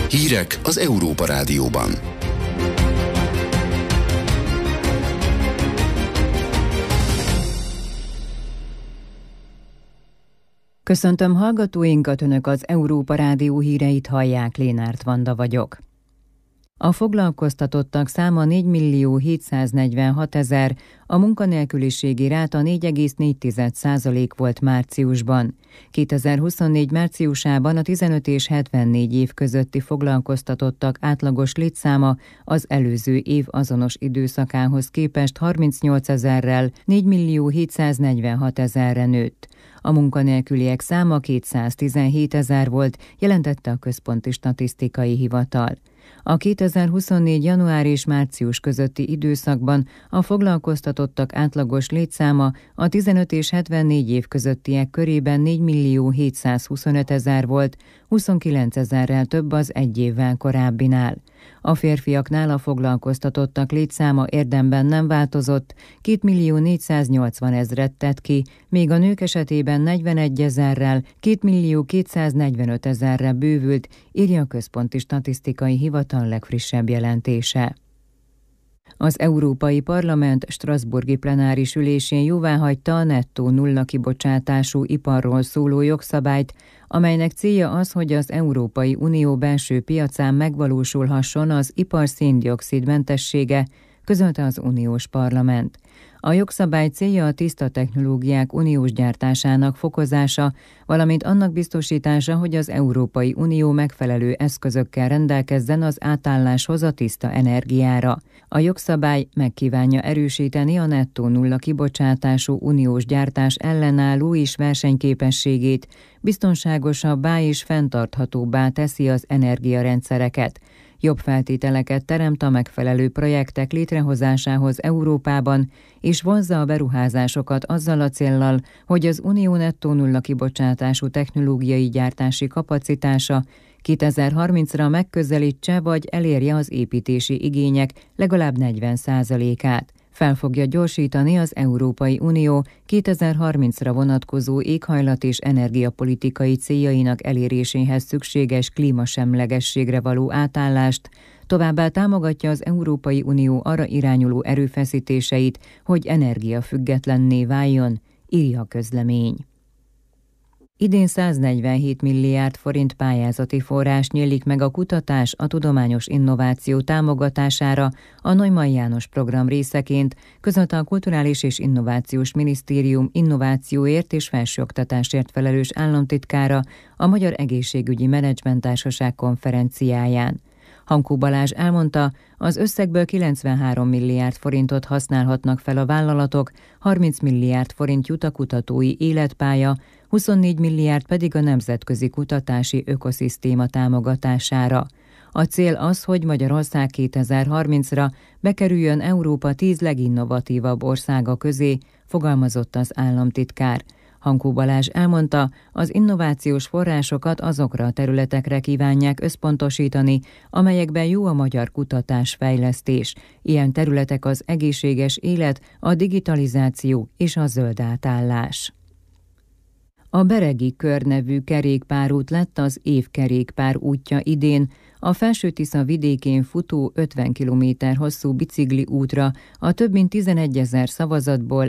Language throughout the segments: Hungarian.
Hírek az Európa Rádióban. Köszöntöm hallgatóinkat, Önök az Európa Rádió híreit hallják, Lénárt Vanda vagyok. A foglalkoztatottak száma 4.746.000, a munkanélküliségi ráta 4,4% volt márciusban. 2024 márciusában a 15 és 74 év közötti foglalkoztatottak átlagos létszáma az előző év azonos időszakához képest 38.000-rel 4.746.000-re nőtt. A munkanélküliek száma 217.000 volt, jelentette a Központi Statisztikai Hivatal. A 2024. január és március közötti időszakban a foglalkoztatottak átlagos létszáma a 15 és 74 év közöttiek körében 4.725.000 volt, 29.000-rel több az egy évvel korábbinál. A férfiaknál a foglalkoztatottak létszáma érdemben nem változott, 2.480.000-et tett ki, míg a nők esetében 41.000-rel, 2.245.000-re bővült, írja a Központi Statisztikai Hivatal legfrissebb jelentése. Az Európai Parlament strasbourgi plenáris ülésén jóváhagyta a nettó nulla kibocsátású iparról szóló jogszabályt, amelynek célja az, hogy az Európai Unió belső piacán megvalósulhasson az ipar szén-dioxid mentessége, közölte az uniós parlament. A jogszabály célja a tiszta technológiák uniós gyártásának fokozása, valamint annak biztosítása, hogy az Európai Unió megfelelő eszközökkel rendelkezzen az átálláshoz a tiszta energiára. A jogszabály megkívánja erősíteni a nettó nulla kibocsátású uniós gyártás ellenálló és versenyképességét, biztonságosabbá és fenntarthatóbbá teszi az energiarendszereket. Jobb feltételeket teremt a megfelelő projektek létrehozásához Európában, és vonzza a beruházásokat azzal a céllal, hogy az unió nettó nulla kibocsátású technológiai gyártási kapacitása 2030-ra megközelítse vagy elérje az építési igények legalább 40%-át. Fel fogja gyorsítani az Európai Unió 2030-ra vonatkozó éghajlat- és energiapolitikai céljainak eléréséhez szükséges klímasemlegességre való átállást, továbbá támogatja az Európai Unió arra irányuló erőfeszítéseit, hogy energiafüggetlenné váljon, írja a közlemény. Idén 147 milliárd forint pályázati forrás nyílik meg a kutatás, a tudományos innováció támogatására a Neumann János program részeként, közölte a Kulturális és Innovációs Minisztérium innovációért és felsőoktatásért felelős államtitkára a Magyar Egészségügyi Menedzsment Társaság konferenciáján. Hankó Balázs elmondta, az összegből 93 milliárd forintot használhatnak fel a vállalatok, 30 milliárd forint jut a kutatói életpálya, 24 milliárd pedig a nemzetközi kutatási ökoszisztéma támogatására. A cél az, hogy Magyarország 2030-ra bekerüljön Európa 10 leginnovatívabb országa közé, fogalmazott az államtitkár. Hankó Balázs elmondta, az innovációs forrásokat azokra a területekre kívánják összpontosítani, amelyekben jó a magyar kutatás-fejlesztés. Ilyen területek az egészséges élet, a digitalizáció és a zöld átállás. A Beregi Kör nevű kerékpárút lett az év kerékpár útja idén. A Felső-Tisza vidékén futó 50 km hosszú bicikli útra a több mint 11 000 szavazatból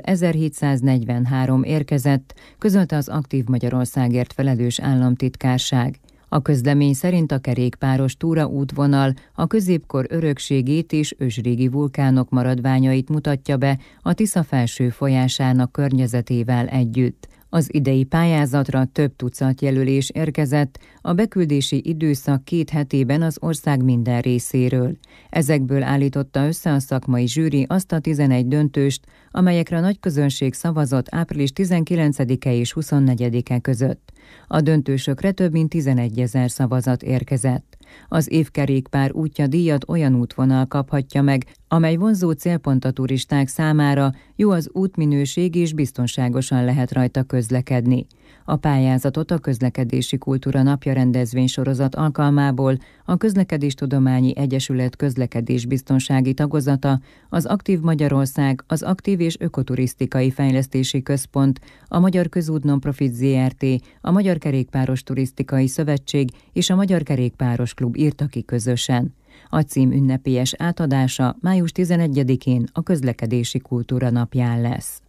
1743 érkezett, közölte az Aktív Magyarországért felelős államtitkárság. A közlemény szerint a kerékpáros túraútvonal a középkor örökségét és ősrégi vulkánok maradványait mutatja be a Tisza felső folyásának környezetével együtt. Az idei pályázatra több tucat jelölés érkezett, a beküldési időszak 2 hetében az ország minden részéről. Ezekből állította össze a szakmai zsűri azt a 11 döntőst, amelyekre a nagy közönség szavazott április 19-e és 24-e között. A döntősökre több mint 11 000 szavazat érkezett. Az évkerékpár útja díjat olyan útvonal kaphatja meg, amely vonzó célpont a turisták számára, jó az útminőség és biztonságosan lehet rajta közlekedni. A pályázatot a Közlekedési Kultúra Napja rendezvénysorozat alkalmából a Közlekedéstudományi Egyesület közlekedésbiztonsági tagozata, az Aktív Magyarország, az Aktív és Ökoturisztikai Fejlesztési Központ, a Magyar Közút Nonprofit Zrt., a Magyar Kerékpáros Turisztikai Szövetség és a Magyar Kerékpáros Klub írta ki közösen. A cím ünnepélyes átadása május 11-én a Közlekedési Kultúra napján lesz.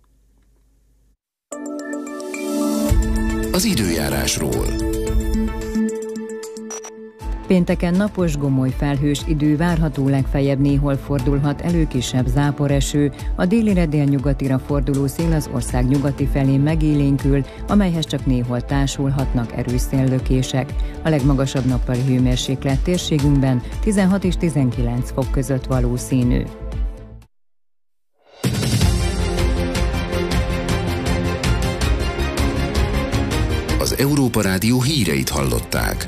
Az időjárásról. Pénteken napos, gomoly felhős idő várható, legfeljebb néhol fordulhat elő kisebb záporeső, a délire délnyugatira forduló szél az ország nyugati felén megélénkül, amelyhez csak néhol társulhatnak erős széllökések. A legmagasabb nappali hőmérséklet térségünkben 16 és 19 fok között valószínű. Az Európa Rádió híreit hallották.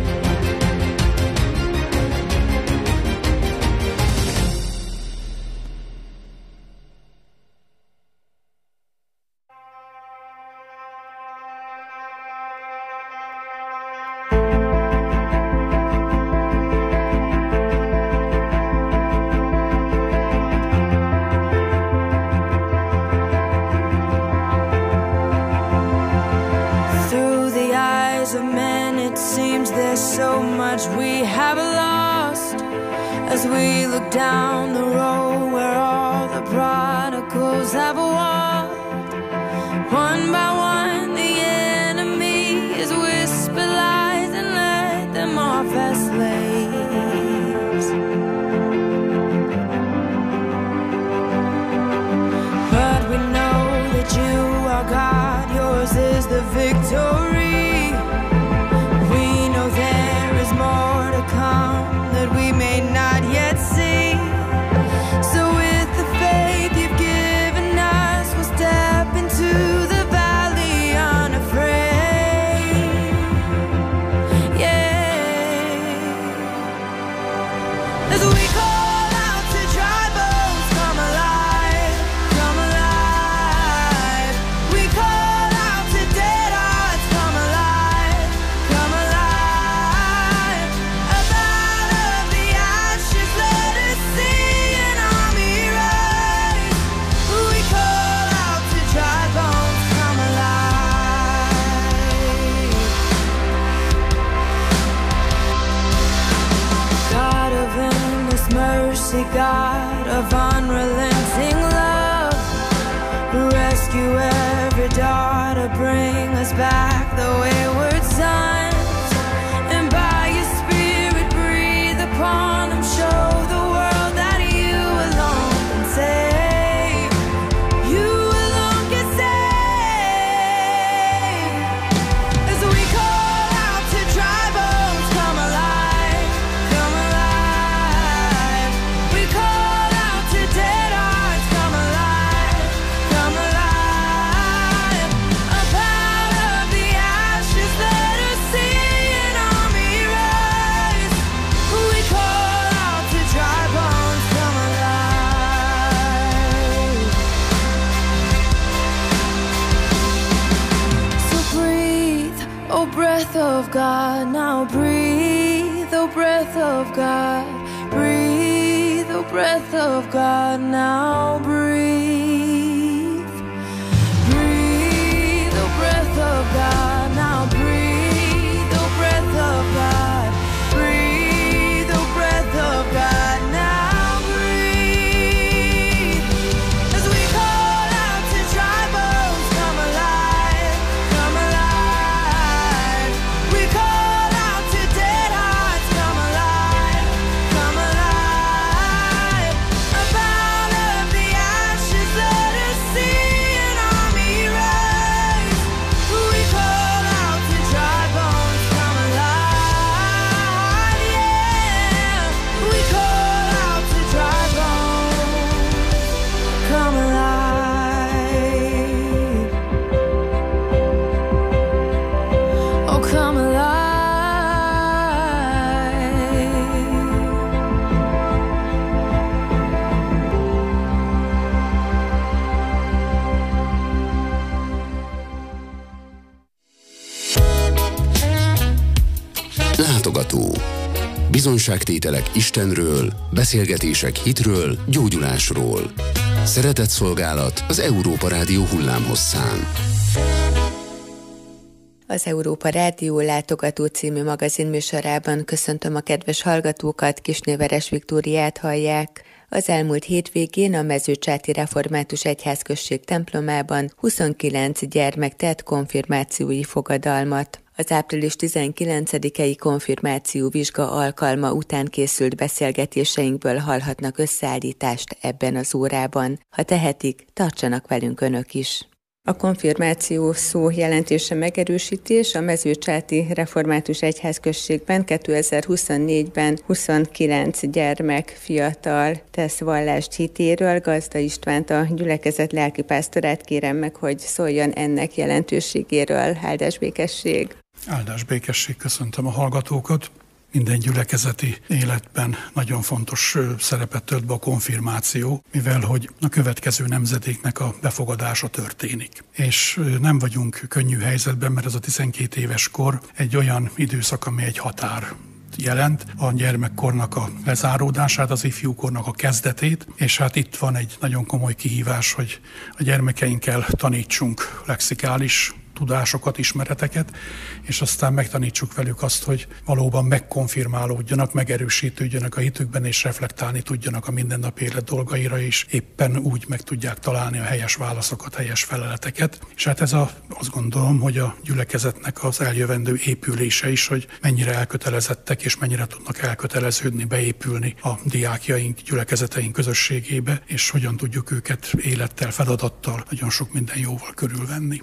God of unrelenting love, rescue every daughter, bring us back the wayward sons, and by your spirit breathe upon them, show the world that you alone can save, you alone can save. As we call out to dry bones, come alive, come alive. We call out to dead hearts, come alive, come alive. Up out of the ashes, let us see an army rise. We call out to dry bones, come alive. So breathe, oh breath of God, now breathe, oh breath of God, breathe, oh breath of God, now breathe, breathe, oh breath of God, now breathe, oh breath of God, breathe, oh breath of God, now breathe. As we call out to dry bones, come alive, come alive. We call out to dead hearts, come alive, come alive. Up out of the bizonságtételek Istenről, beszélgetések hitről, gyógyulásról. Szeretett szolgálat az Európa Rádió hullámhosszán. Az Európa Rádió Látogató című magazinműsorában köszöntöm a kedves hallgatókat, Kisné-Veres Viktóriát hallják. Az elmúlt hétvégén a Mezőcsáti Református Egyházközség templomában 29 gyermek tett konfirmációi fogadalmat. Az április 19-i konfirmáció vizsga alkalma után készült beszélgetéseinkből hallhatnak összeállítást ebben az órában. Ha tehetik, tartsanak velünk önök is. A konfirmáció szó jelentése megerősítés. A Mezőcsáti Református Egyházközségben 2024-ben 29 gyermek fiatal tesz vallást hitéről. Gazda Istvánt, a gyülekezet lelkipásztorát kérem meg, hogy szóljon ennek jelentőségéről. Áldás békesség! Áldás békesség, köszöntöm a hallgatókat! Minden gyülekezeti életben nagyon fontos szerepet tölt be a konfirmáció, mivel hogy a következő nemzedéknek a befogadása történik. És nem vagyunk könnyű helyzetben, mert ez a 12 éves kor egy olyan időszak, ami egy határ jelent, a gyermekkornak a lezáródását, az ifjúkornak a kezdetét, és hát itt van egy nagyon komoly kihívás, hogy a gyermekeinkkel tanítsunk lexikális tudásokat, ismereteket, és aztán megtanítsuk velük azt, hogy valóban megkonfirmálódjanak, megerősítődjenek a hitükben, és reflektálni tudjanak a mindennapi élet dolgaira, és éppen úgy meg tudják találni a helyes válaszokat, helyes feleleteket. És hát ez azt gondolom, hogy a gyülekezetnek az eljövendő épülése is, hogy mennyire elkötelezettek, és mennyire tudnak elköteleződni, beépülni a diákjaink, gyülekezeteink közösségébe, és hogyan tudjuk őket élettel, feladattal, nagyon sok minden jóval körülvenni.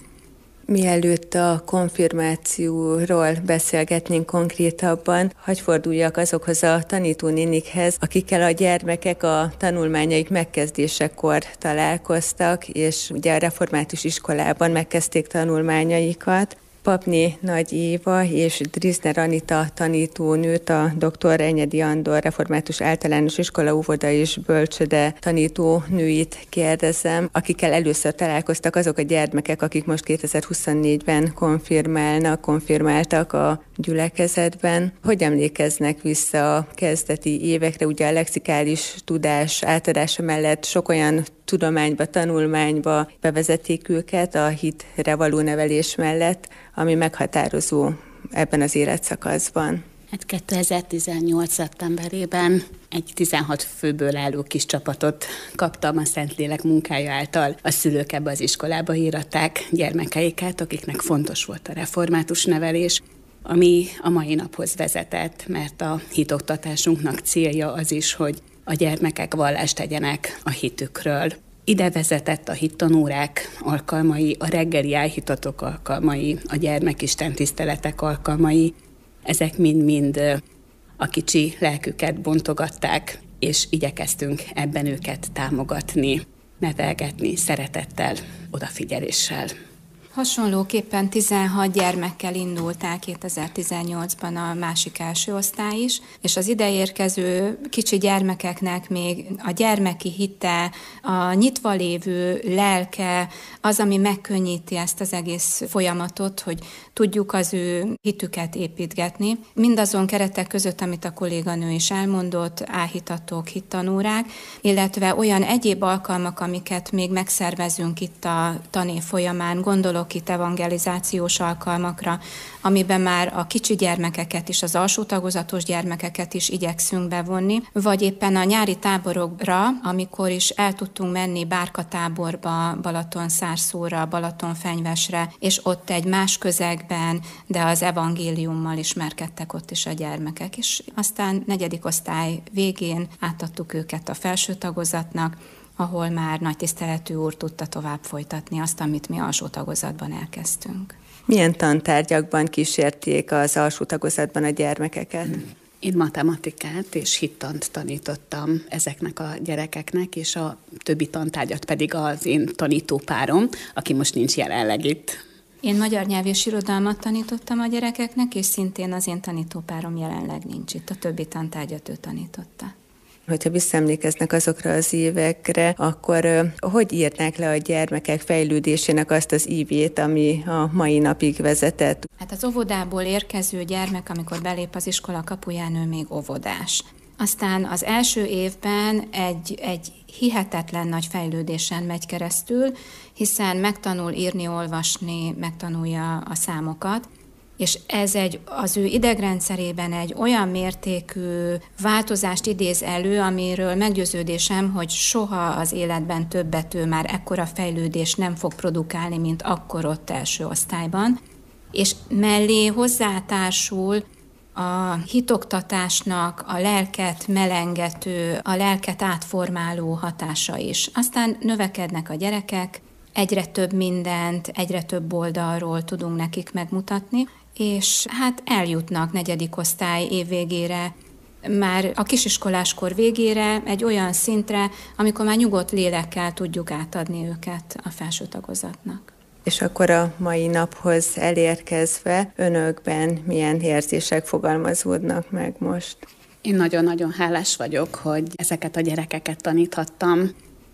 Mielőtt a konfirmációról beszélgetnénk konkrétabban, hadd forduljak azokhoz a tanítónénikhez, akikkel a gyermekek a tanulmányaik megkezdésekor találkoztak, és ugye a református iskolában megkezdték tanulmányaikat. Papné Nagy Éva és Drizner Anita tanítónőt, a dr. Enyedi Andor Református Általános Iskola óvoda és bölcsöde tanítónőit kérdezem, akikkel először találkoztak azok a gyermekek, akik most 2024-ben konfirmáltak a gyülekezetben. Hogy emlékeznek vissza a kezdeti évekre? Ugye a lexikális tudás átadása mellett sok olyan tudományba, tanulmányba bevezették őket a hitre való nevelés mellett, ami meghatározó ebben az életszakaszban. 2018. szeptemberében egy 16 főből álló kis csapatot kaptam a Szentlélek munkája által. A szülők ebbe az iskolába íratták gyermekeiket, akiknek fontos volt a református nevelés, ami a mai naphoz vezetett, mert a hitoktatásunknak célja az is, hogy a gyermekek vallást tegyenek a hitükről. Ide vezetett a hittanórák alkalmai, a reggeli álhitatok alkalmai, a gyermekisten tiszteletek alkalmai. Ezek mind-mind a kicsi lelküket bontogatták, és igyekeztünk ebben őket támogatni, nevelgetni szeretettel, odafigyeléssel. Hasonlóképpen 16 gyermekkel indultál 2018-ban a másik első osztály is, és az ideérkező kicsi gyermekeknek még a gyermeki hite, a nyitva lévő lelke az, ami megkönnyíti ezt az egész folyamatot, hogy tudjuk az ő hitüket építgetni. Mindazon keretek között, amit a kolléganő is elmondott, áhítatók, hittanórák, illetve olyan egyéb alkalmak, amiket még megszervezünk itt a tanév folyamán, gondolok itt evangelizációs alkalmakra, amiben már a kicsi gyermekeket is, az alsó tagozatos gyermekeket is igyekszünk bevonni, vagy éppen a nyári táborokra, amikor is el tudtunk menni Bárkatáborba, Balatonszárszóra, Balatonfenyvesre, és ott egy más közegben, de az evangéliummal ismerkedtek ott is a gyermekek. És aztán 4. osztály végén átadtuk őket a felső tagozatnak, ahol már nagy tiszteletű úr tudta tovább folytatni azt, amit mi alsó tagozatban elkezdtünk. Milyen tantárgyakban kísérték az alsó tagozatban a gyermekeket? Én matematikát és hittant tanítottam ezeknek a gyerekeknek, és a többi tantárgyat pedig az én tanítópárom, aki most nincs jelenleg itt. Én magyar nyelv és irodalmat tanítottam a gyerekeknek, és szintén az én tanítópárom jelenleg nincs itt. A többi tantárgyat ő tanította. Hogyha visszaemlékeznek azokra az évekre, akkor hogy írnák le a gyermekek fejlődésének azt az ívét, ami a mai napig vezetett? Hát az óvodából érkező gyermek, amikor belép az iskola kapuján, ő még óvodás. Aztán az első évben egy hihetetlen nagy fejlődésen megy keresztül, hiszen megtanul írni, olvasni, megtanulja a számokat, és ez az ő idegrendszerében egy olyan mértékű változást idéz elő, amiről meggyőződésem, hogy soha az életben többet ő már ekkora fejlődést nem fog produkálni, mint akkor ott első osztályban. És mellé hozzátársul a hitoktatásnak a lelket melengető, a lelket átformáló hatása is. Aztán növekednek a gyerekek, egyre több mindent, egyre több oldalról tudunk nekik megmutatni, és hát eljutnak 4. osztály évvégére, már a kisiskoláskor végére egy olyan szintre, amikor már nyugodt lélekkel tudjuk átadni őket a felső tagozatnak. És akkor a mai naphoz elérkezve önökben milyen érzések fogalmazódnak meg most? Én nagyon-nagyon hálás vagyok, hogy ezeket a gyerekeket taníthattam,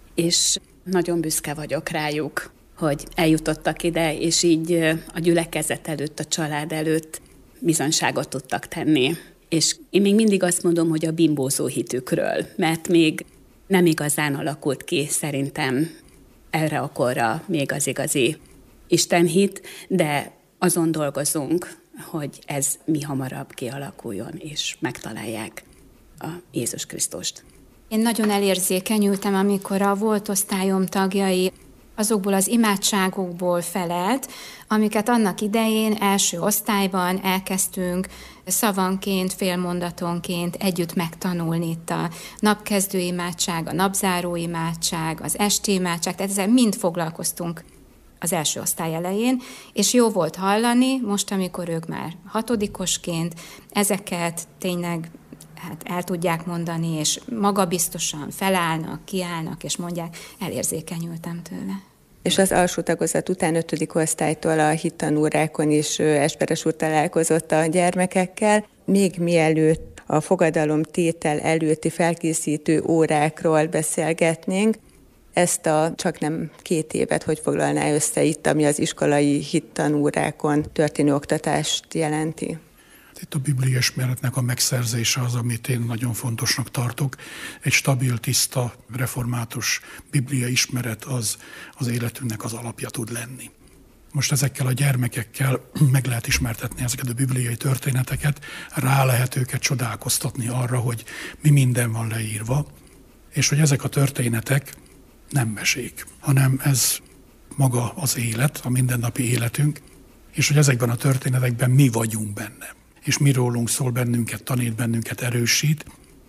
és nagyon büszke vagyok rájuk, hogy eljutottak ide, és így a gyülekezet előtt, a család előtt bizonyságot tudtak tenni. És én még mindig azt mondom, hogy a bimbózó hitükről, mert még nem igazán alakult ki szerintem erre a korra még az igazi istenhit, de azon dolgozunk, hogy ez mi hamarabb kialakuljon, és megtalálják a Jézus Krisztust. Én nagyon elérzékenyültem, amikor a volt osztályom tagjai azokból az imádságokból felelt, amiket annak idején első osztályban elkezdtünk szavanként, félmondatonként együtt megtanulni. Itt a napkezdő imádság, a napzáró imádság, az esti imádság, tehát ezzel mind foglalkoztunk az első osztály elején, és jó volt hallani, most, amikor ők már 6-osként ezeket tényleg el tudják mondani, és magabiztosan felállnak, kiállnak, és mondják, elérzékenyültem tőle. És az alsó tagozat után 5. osztálytól a hittanórákon is Esperes úr találkozott a gyermekekkel. Még mielőtt a fogadalomtétel előtti felkészítő órákról beszélgetnénk, ezt a csak nem 2 évet hogy foglalná össze itt, ami az iskolai hittanórákon történő oktatást jelenti? Itt a bibliaismeretnek a megszerzése az, amit én nagyon fontosnak tartok. Egy stabil, tiszta, református bibliaismeret az életünknek az alapja tud lenni. Most ezekkel a gyermekekkel meg lehet ismertetni ezeket a bibliai történeteket, rá lehet őket csodálkoztatni arra, hogy mi minden van leírva, és hogy ezek a történetek nem mesék, hanem ez maga az élet, a mindennapi életünk, és hogy ezekben a történetekben mi vagyunk benne. És mi rólunk szól, bennünket tanít, bennünket erősít.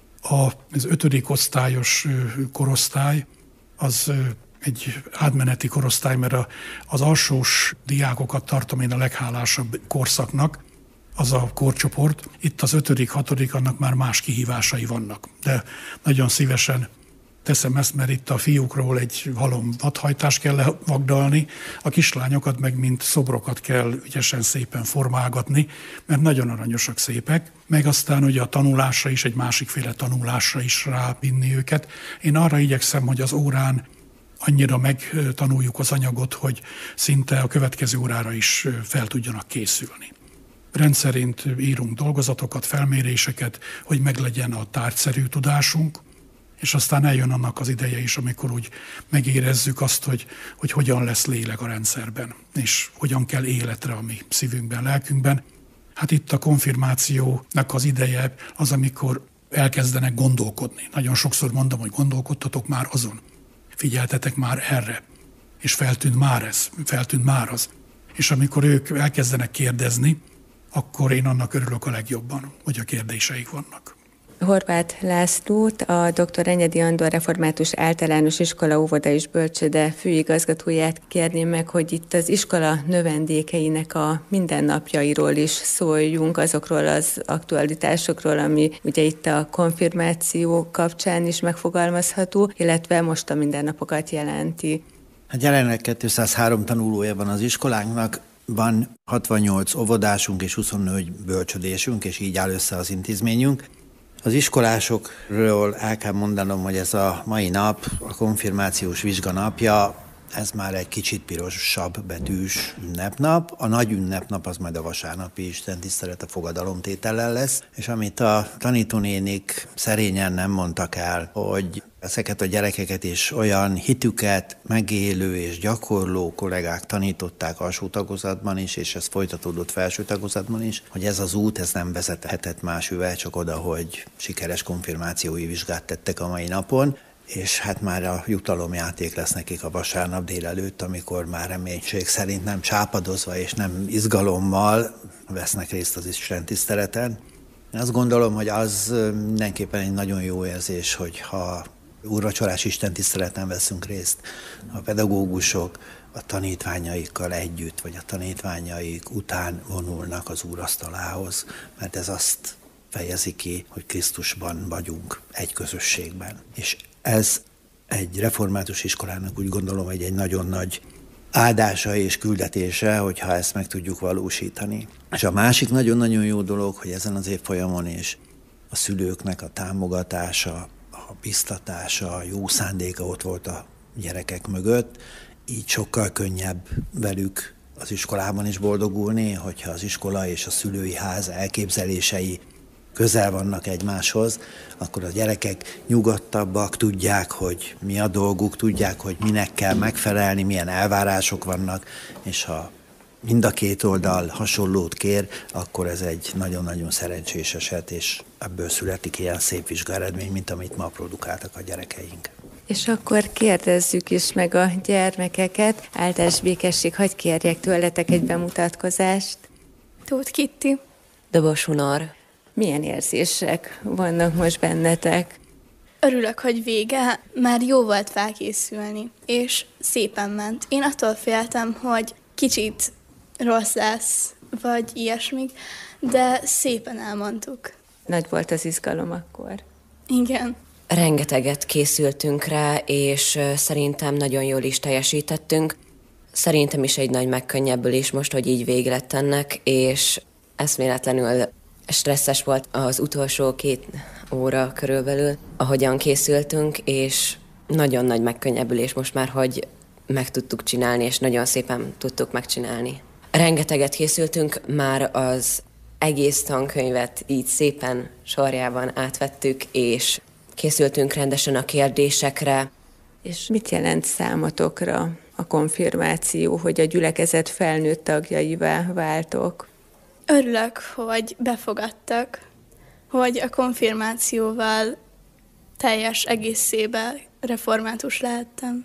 Az 5. osztályos korosztály az egy átmeneti korosztály, mert az alsós diákokat tartom én a leghálásabb korszaknak, az a korcsoport. Itt az 5., 6. annak már más kihívásai vannak. De nagyon szívesen teszem ezt, mert itt a fiúkról egy halom vadhajtást kell vagdalni, a kislányokat meg mint szobrokat kell ügyesen szépen formálgatni, mert nagyon aranyosak, szépek, meg aztán ugye a tanulásra is, egy másikféle tanulásra is rávinni őket. Én arra igyekszem, hogy az órán annyira megtanuljuk az anyagot, hogy szinte a következő órára is fel tudjanak készülni. Rendszerint írunk dolgozatokat, felméréseket, hogy meglegyen a tárgyszerű tudásunk, és aztán eljön annak az ideje is, amikor úgy megérezzük azt, hogy hogyan lesz lélek a rendszerben, és hogyan kell életre a mi szívünkben, lelkünkben. Hát itt a konfirmációnak az ideje az, amikor elkezdenek gondolkodni. Nagyon sokszor mondom, hogy gondolkodtatok már azon, figyeltetek már erre, és feltűnt már az. És amikor ők elkezdenek kérdezni, akkor én annak örülök a legjobban, hogy a kérdéseik vannak. Horváth Lászlót, a dr. Enyedi Andor Református Általános Iskola Óvoda és Bölcsőde főigazgatóját kérném meg, hogy itt az iskola növendékeinek a mindennapjairól is szóljunk, azokról az aktualitásokról, ami ugye itt a konfirmáció kapcsán is megfogalmazható, illetve most a mindennapokat jelenti. Hát jelenleg 203 tanulója van az iskolánknak, van 68 óvodásunk és 24 bölcsödésünk, és így áll össze az intézményünk. Az iskolásokról el kell mondanom, hogy ez a mai nap, a konfirmációs vizsga napja, ez már egy kicsit pirosabb betűs ünnepnap. A nagy ünnepnap az majd a vasárnapi istentisztelet a fogadalomtétellel lesz, és amit a tanítónénik szerényen nem mondtak el, hogy ezeket a gyerekeket is olyan hitüket megélő és gyakorló kollégák tanították alsó tagozatban is, és ez folytatódott felső tagozatban is, hogy ez az út, ez nem vezethetett másüvel, csak oda, hogy sikeres konfirmációi vizsgát tettek a mai napon, és hát már a jutalomjáték lesz nekik a vasárnap délelőtt, amikor már reménység szerint nem csápadozva és nem izgalommal vesznek részt az istentiszteleten. Én azt gondolom, hogy az mindenképpen egy nagyon jó érzés, hogyha úrvacsorás istentiszteleten veszünk részt, a pedagógusok a tanítványaikkal együtt, vagy a tanítványaik után vonulnak az úrasztalához, mert ez azt fejezi ki, hogy Krisztusban vagyunk egy közösségben. És ez egy református iskolának úgy gondolom, hogy egy nagyon nagy áldása és küldetése, hogyha ezt meg tudjuk valósítani. És a másik nagyon-nagyon jó dolog, hogy ezen az évfolyamon is a szülőknek a támogatása, a biztatása, a jó szándéka ott volt a gyerekek mögött, így sokkal könnyebb velük az iskolában is boldogulni, hogyha az iskola és a szülői ház elképzelései közel vannak egymáshoz, akkor a gyerekek nyugodtabbak, tudják, hogy mi a dolguk, tudják, hogy minek kell megfelelni, milyen elvárások vannak, és ha mind a két oldal hasonlót kér, akkor ez egy nagyon-nagyon szerencsés eset, és ebből születik ilyen szép vizsgaeredmény, mint amit ma produkáltak a gyerekeink. És akkor kérdezzük is meg a gyermekeket. Áldás békesség, hadd kérjek tőletek egy bemutatkozást. Tóth Kitti. Dobos Hunor. Milyen érzések vannak most bennetek? Örülök, hogy vége, már jó volt felkészülni, és szépen ment. Én attól féltem, hogy kicsit rossz lesz, vagy ilyesmi, de szépen elmondtuk. Nagy volt az izgalom akkor. Igen. Rengeteget készültünk rá, és szerintem nagyon jól is teljesítettünk. Szerintem is egy nagy megkönnyebbülés most, hogy így vége lett ennek, és eszméletlenül stresszes volt az utolsó 2 óra körülbelül, ahogyan készültünk, és nagyon nagy megkönnyebbülés most már, hogy meg tudtuk csinálni, és nagyon szépen tudtuk megcsinálni. Rengeteget készültünk, már az egész tankönyvet így szépen sorjában átvettük, és készültünk rendesen a kérdésekre. És mit jelent számotokra a konfirmáció, hogy a gyülekezet felnőtt tagjaivá váltok? Örülök, hogy befogadtak, hogy a konfirmációval teljes egészében református lehettem.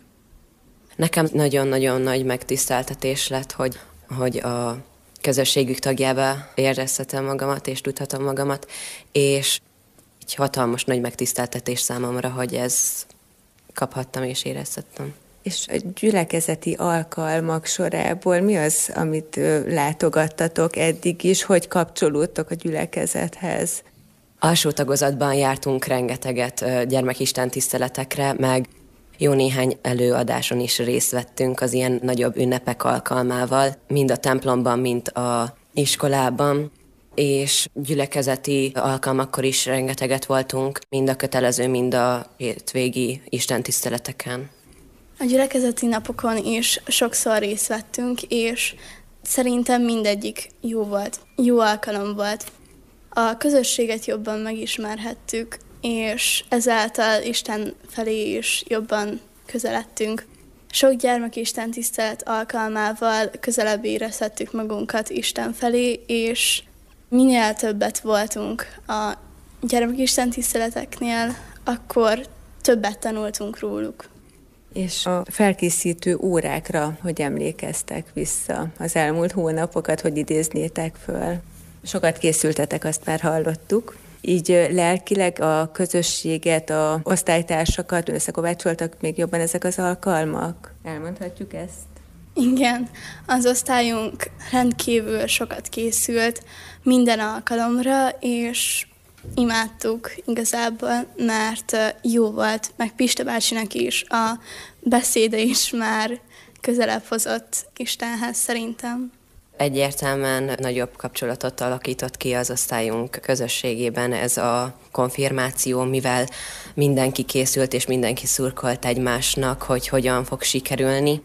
Nekem nagyon-nagyon nagy megtiszteltetés lett, hogy a közösségük tagjába érezhetem magamat, és tudhatom magamat, és egy hatalmas nagy megtiszteltetés számomra, hogy ezt kaphattam és érezhettem. És a gyülekezeti alkalmak sorából mi az, amit látogattatok eddig is, hogy kapcsolódtok a gyülekezethez? Alsó tagozatban jártunk rengeteget gyermekistentiszteletekre, meg jó néhány előadáson is részt vettünk az ilyen nagyobb ünnepek alkalmával, mind a templomban, mind a iskolában, és gyülekezeti alkalmakkor is rengeteget voltunk, mind a kötelező, mind a hétvégi istentiszteleteken. A gyülekezeti napokon is sokszor részt vettünk, és szerintem mindegyik jó volt, jó alkalom volt. A közösséget jobban megismerhettük, és ezáltal Isten felé is jobban közeledtünk. Sok gyermekistentisztelet alkalmával közelebb érezhettük magunkat Isten felé, és minél többet voltunk a gyermekistentiszteleteknél, akkor többet tanultunk róluk. És a felkészítő órákra hogy emlékeztek vissza az elmúlt hónapokat, hogy idéznétek föl? Sokat készültetek, azt már hallottuk. Így lelkileg a közösséget, a osztálytársakat összekovácsoltak még jobban ezek az alkalmak? Elmondhatjuk ezt? Igen, az osztályunk rendkívül sokat készült minden alkalomra, és imádtuk igazából, mert jó volt, meg Pista bácsinak is a beszéde is már közelebb hozott Istenhez szerintem. Egyértelműen nagyobb kapcsolatot alakított ki az osztályunk közösségében ez a konfirmáció, mivel mindenki készült és mindenki szurkolt egymásnak, hogy hogyan fog sikerülni,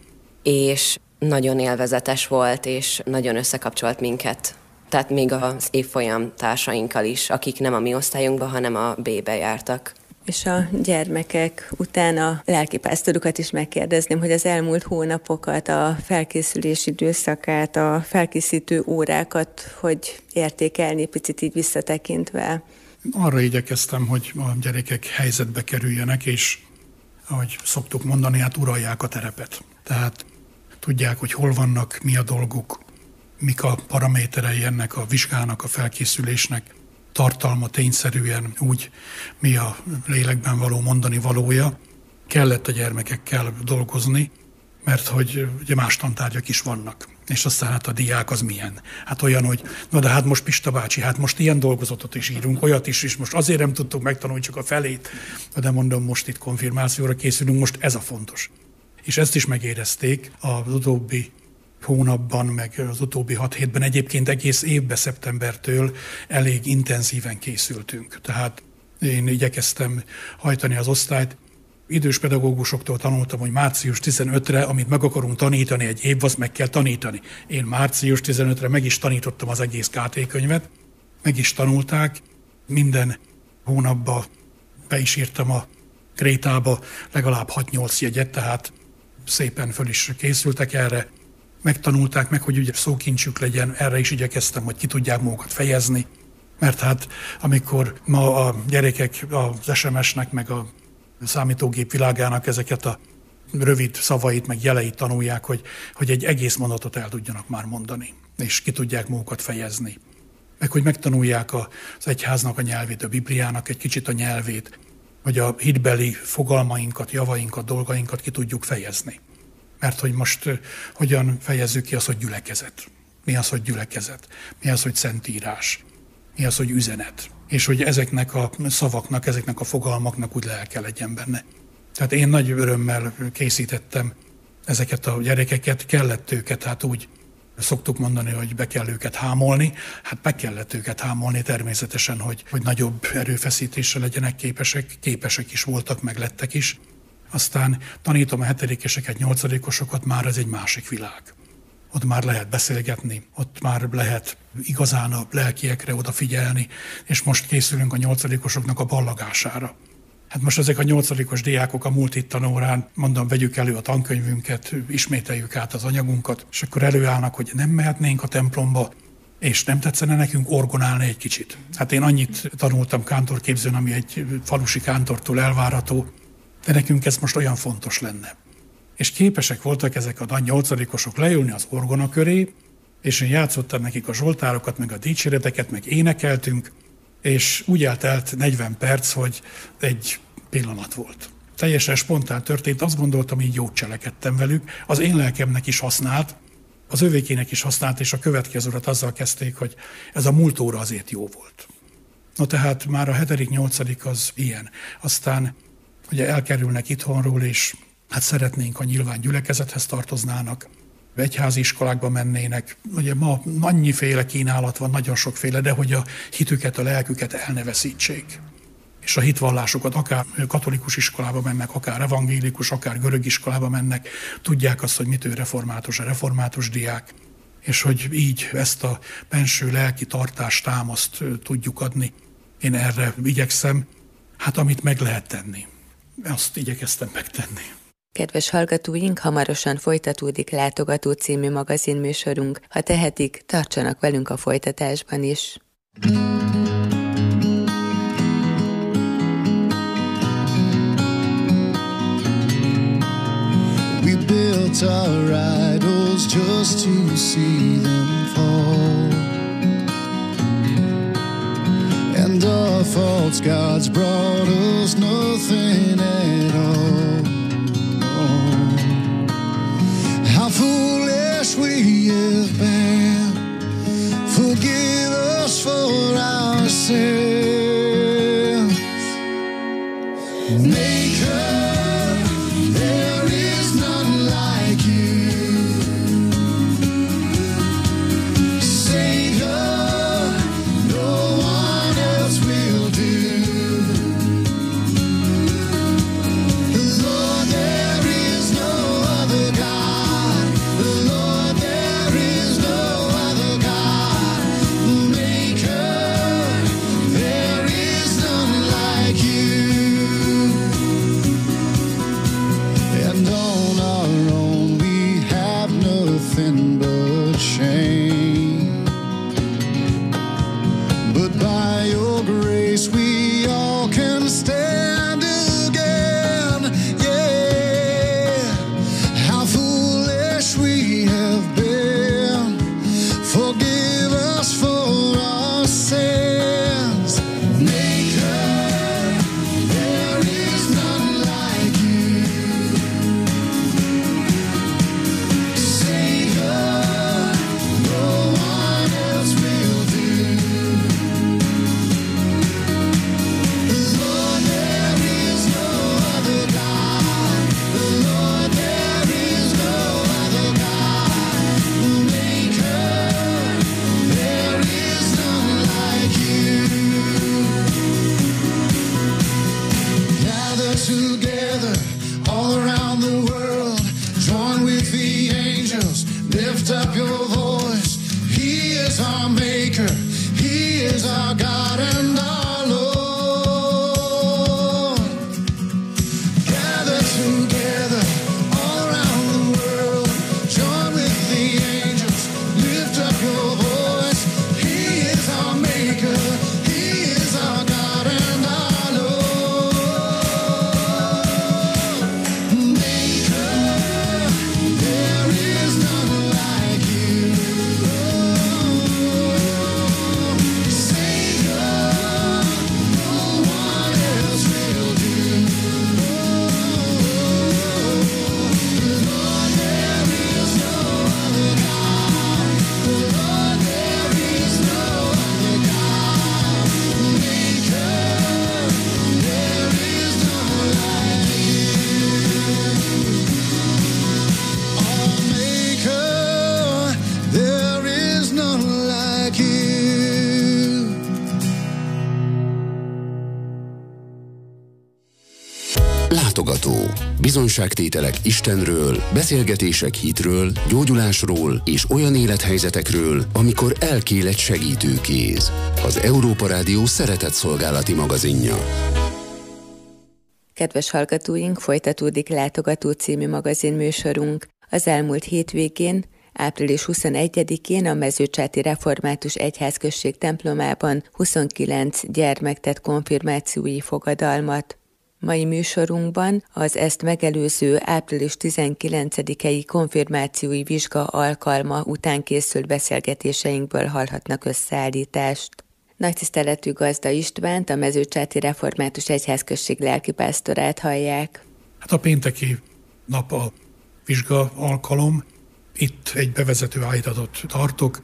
és nagyon élvezetes volt, és nagyon összekapcsolt minket. Tehát még az évfolyam társainkkal is, akik nem a mi osztályunkban, hanem a B-be jártak. És a gyermekek után a lelkipásztorokat is megkérdezném, hogy az elmúlt hónapokat, a felkészülési időszakát, a felkészítő órákat, hogy értékelni, picit így visszatekintve. Arra igyekeztem, hogy a gyerekek helyzetbe kerüljenek, és ahogy szoktuk mondani, hát uralják a terepet. Tehát tudják, hogy hol vannak, mi a dolguk, mik a paraméterei ennek a vizsgának, a felkészülésnek, tartalma tényszerűen úgy, mi a lélekben való mondani valója. Kellett a gyermekekkel dolgozni, mert hogy ugye más tantárgyak is vannak. És aztán hát a diák az milyen? Hát olyan, hogy na de hát most Pista bácsi, hát most ilyen dolgozatot is írunk, olyat is, és most azért nem tudtuk megtanulni csak a felét. De mondom, most itt konfirmációra készülünk, most ez a fontos. És ezt is megérezték az utóbbi hónapban, meg az utóbbi 6 hétben, egyébként egész évben, szeptembertől elég intenzíven készültünk. Tehát én igyekeztem hajtani az osztályt. Idős pedagógusoktól tanultam, hogy március 15-re, amit meg akarunk tanítani egy évben, azt meg kell tanítani. Én március 15-re meg is tanítottam az egész KT könyvet, meg is tanulták. Minden hónapban be is írtam a krétába legalább 6-8 jegyet, tehát szépen föl is készültek erre. Megtanulták meg, hogy ugye szókincsük legyen, erre is igyekeztem, hogy ki tudják magukat fejezni, mert hát amikor ma a gyerekek az SMS-nek, meg a számítógép világának ezeket a rövid szavait, meg jeleit tanulják, hogy egy egész mondatot el tudjanak már mondani, és ki tudják magukat fejezni. Meg hogy megtanulják az egyháznak a nyelvét, a Bibliának egy kicsit a nyelvét, hogy a hitbeli fogalmainkat, javainkat, dolgainkat ki tudjuk fejezni. Mert hogy most hogyan fejezzük ki azt, hogy gyülekezet? Mi az, hogy gyülekezet? Mi az, hogy szentírás? Mi az, hogy üzenet? És hogy ezeknek a szavaknak, ezeknek a fogalmaknak úgy lelke legyen benne. Tehát én nagy örömmel készítettem ezeket a gyerekeket, kellett őket, hát úgy szoktuk mondani, hogy be kell őket hámolni. Hát be kellett őket hámolni természetesen, hogy nagyobb erőfeszítésre legyenek képesek is voltak, meg lettek is. Aztán tanítom a 7-eseket, 8-osokat, már ez egy másik világ. Ott már lehet beszélgetni, ott már lehet igazán a lelkiekre odafigyelni, és most készülünk a 8-osoknak a ballagására. Hát most ezek a 8-os diákok a múlt tanórán, mondom, vegyük elő a tankönyvünket, ismételjük át az anyagunkat, és akkor előállnak, hogy nem mehetnénk a templomba, és nem tetszene nekünk orgonálni egy kicsit. Hát én annyit tanultam kántorképzőn, ami egy falusi kántortól elvárható, de nekünk ez most olyan fontos lenne. És képesek voltak ezek a nagy 8-osok leülni az orgona köré, és én játszottam nekik a zsoltárokat, meg a dicséreteket, meg énekeltünk, és úgy eltelt 40 perc, hogy egy pillanat volt. Teljesen spontán történt, azt gondoltam, így jót cselekedtem velük, az én lelkemnek is használt, az övékének is használt, és a következőt azzal kezdték, hogy ez a múlt óra azért jó volt. No tehát már a 7.-8. az ilyen. Aztán ugye elkerülnek itthonról, és hát szeretnénk, ha nyilván gyülekezethez tartoznának, egyházi iskolákba mennének. Ugye ma annyiféle kínálat van, nagyon sokféle, de hogy a hitüket, a lelküket el ne veszítsék. És a hitvallásokat akár katolikus iskolába mennek, akár evangélikus, akár görög iskolába mennek, tudják azt, hogy mitől református a református diák, és hogy így ezt a benső lelki tartást, támaszt tudjuk adni. Én erre igyekszem, hát amit meg lehet tenni, azt igyekeztem megtenni. Kedves hallgatóink, hamarosan folytatódik Látogató című magazinműsorunk. Ha tehetik, tartsanak velünk a folytatásban is. We built our idols just to see them fall, and our false gods brought us nothing at all. How foolish we have been. Forgive us for our sins. Maker, there is none like you. together all around the world. Join with the angels, lift up your voice. He is our maker, He is our God and our Lord. Gather together all around the world. Join with the angels, lift up your voice. He is our maker, He is our God and our Lord. Maker, there is none like you. Savior, no one else will do. Lord, there is no other God. Lord, there is no other God. Maker, there is none like you. Our Maker, there is none like you. Látogató. Bizonyságtételek Istenről, beszélgetések hitről, gyógyulásról és olyan élethelyzetekről, amikor elkél egy segítőkéz. Az Európa Rádió szeretetszolgálati magazinja. Kedves hallgatóink, folytatódik Látogató című magazinműsorunk. Az elmúlt hétvégén, április 21-én a Mezőcsáti Református Egyházközség templomában 29 gyermek tett konfirmációi fogadalmat. Mai műsorunkban az ezt megelőző április 19-i konfirmációi vizsga alkalma után készült beszélgetéseinkből hallhatnak összeállítást. Nagy tiszteletű Gazda Istvánt, a Mezőcsáti Református Egyházközség lelkipásztorát hallják. Hát a pénteki nap a vizsga alkalom. Itt egy bevezető állítatot tartok.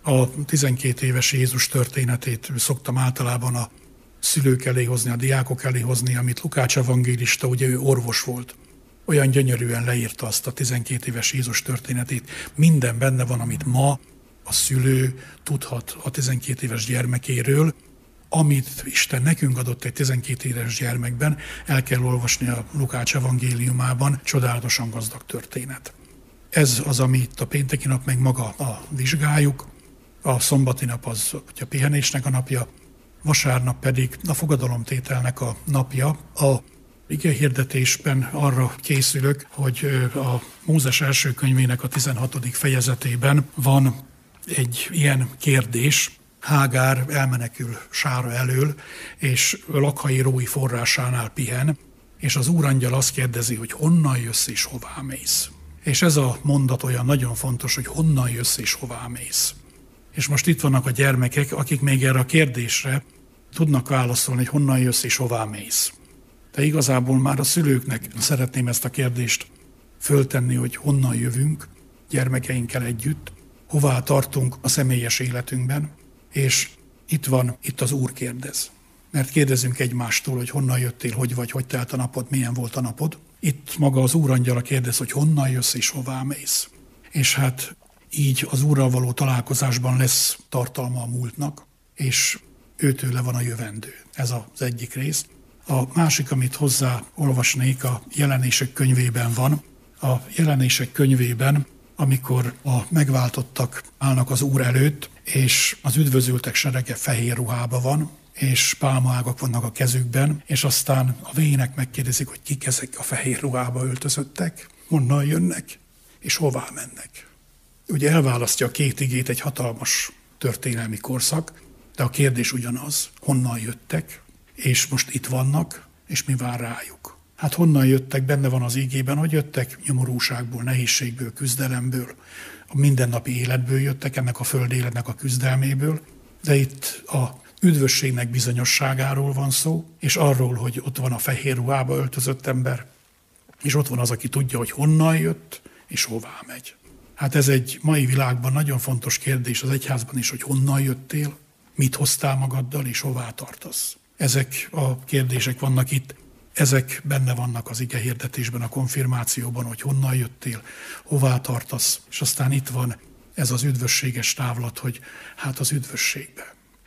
A 12 éves Jézus történetét szoktam általában a szülők elé hozni, a diákok elé hozni, amit Lukács evangélista, ugye ő orvos volt. Olyan gyönyörűen leírta azt a 12 éves Jézus történetét. Minden benne van, amit ma a szülő tudhat a 12 éves gyermekéről, amit Isten nekünk adott egy 12 éves gyermekben, el kell olvasni a Lukács evangéliumában, csodálatosan gazdag történet. Ez az, ami itt a pénteki nap, meg maga a vizsgájuk, a szombati nap az a pihenésnek a napja, vasárnap pedig a fogadalomtételnek a napja. A igehirdetésben arra készülök, hogy a Mózes első könyvének a 16. fejezetében van egy ilyen kérdés. Hágár elmenekül Sára elől, és Lakhai Rói forrásánál pihen, és az úrangyal azt kérdezi, hogy honnan jössz és hová mész. És ez a mondat olyan nagyon fontos, hogy honnan jössz és hová mész. És most itt vannak a gyermekek, akik még erre a kérdésre tudnak válaszolni, hogy honnan jössz és hová mész. De igazából már a szülőknek szeretném ezt a kérdést föltenni, hogy honnan jövünk gyermekeinkkel együtt, hová tartunk a személyes életünkben, és itt az Úr kérdez. Mert kérdezünk egymástól, hogy honnan jöttél, hogy vagy, hogy telt a napod, milyen volt a napod. Itt maga az úrangyala kérdez, hogy honnan jössz és hová mész. És hát így az Úrral való találkozásban lesz tartalma a múltnak, és őtőle van a jövendő. Ez az egyik rész. A másik, amit hozzá olvasnék, a Jelenések könyvében van. A Jelenések könyvében, amikor a megváltottak állnak az Úr előtt, és az üdvözültek serege fehér ruhába van, és pálmaágak vannak a kezükben, és aztán a vének megkérdezik, hogy kik ezek a fehér ruhába öltözöttek, honnan jönnek, és hová mennek. Ugye elválasztja a két igét egy hatalmas történelmi korszak, de a kérdés ugyanaz, honnan jöttek, és most itt vannak, és mi vár rájuk. Hát honnan jöttek, benne van az ígében, hogy jöttek nyomorúságból, nehézségből, küzdelemből, a mindennapi életből jöttek, ennek a föld életnek a küzdelméből, de itt a üdvösségnek bizonyosságáról van szó, és arról, hogy ott van a fehér ruhába öltözött ember, és ott van az, aki tudja, hogy honnan jött, és hová megy. Hát ez egy mai világban nagyon fontos kérdés az egyházban is, hogy honnan jöttél, mit hoztál magaddal, és hová tartasz. Ezek a kérdések vannak itt, ezek benne vannak az igehirdetésben, a konfirmációban, hogy honnan jöttél, hová tartasz, és aztán itt van ez az üdvösséges távlat, hogy hát az üdvösségbe.